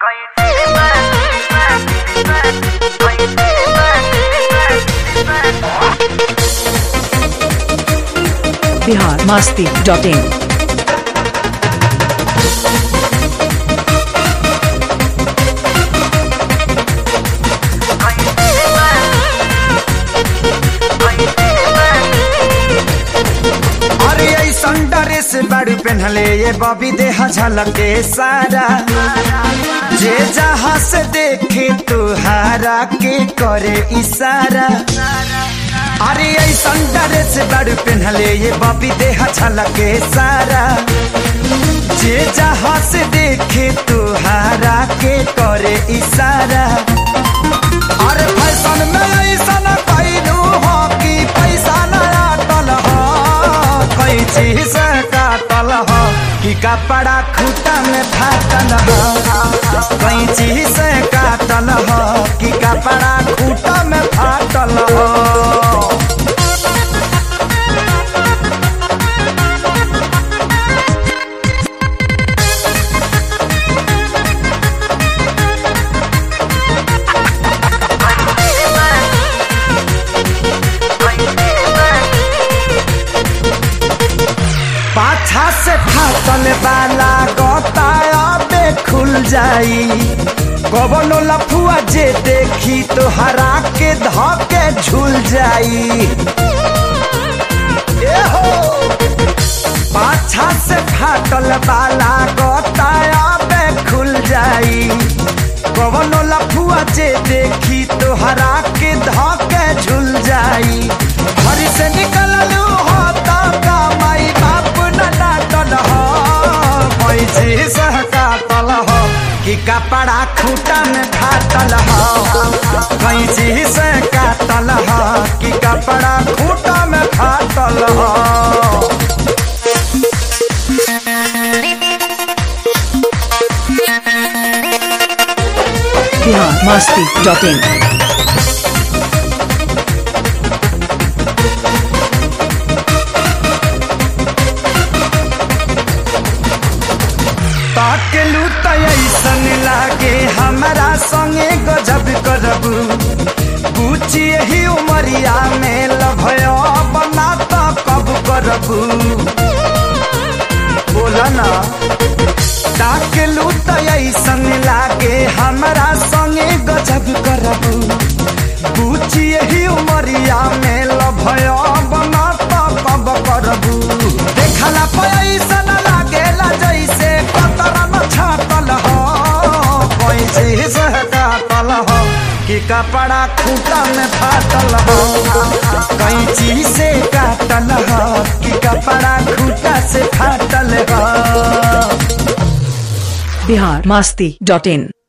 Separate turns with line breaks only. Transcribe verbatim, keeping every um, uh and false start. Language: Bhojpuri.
बिहार मस्ती डॉट इन।
से बड़ी पहनले ये बॉबी देहा झलके सारा, जे जहाँ से देखे तुहारा के करे इशारा। अरे ऐसा ड्रेस बड़ी पहनले ये बॉबी देहा झलके सारा, जे जहाँ से देखे तुहारा के करे इशारा। अरे फैशन में ऐसा न पैलू हो कि पैसा न आटल हो, कोई चीज कि कपड़ा खूटा में फाटल हो, कोई चीज से काटल हो कि कपड़ा खूटा में फाटल हो। पाछा से फाटल वाला गोताया बे खुल जाई, कवनो लफुआ जे देखी तो हरा के धके झूल जाई। ए हो पाछा से फाटल वाला गोताया बे खुल जाई, कवनो लफुआ जे देखी तो हरा के धके झूल जाई। घर से निकललू होता का माई बाप डाटल हो, कोई चीज काटल हो कि कपड़ा खूटा में फाटल हो, कोई चीज काटल हो कि कपड़ा खूटा में फाटल हो।
Bihar Masti dot in.
ताकेलू तो ऐसन लागे हमारा संगे गजब करबू, पूछी ही उमरिया में लभया बना तो कब करबू, बोला ना। ताकेलू तो ऐसन लागे हमारा संगे गजब करबू, पूछी ही उमरिया में लभया बना तो कब करबू। देखला पैसा न लागेला जैसे छाटल हो, कोई चीज काटल हो कि कपड़ा खूटा में फाटल हो, कोई चीज से काटल हो कि कपड़ा खूटा से फाटल हो।
बिहार मस्ती डॉट इन।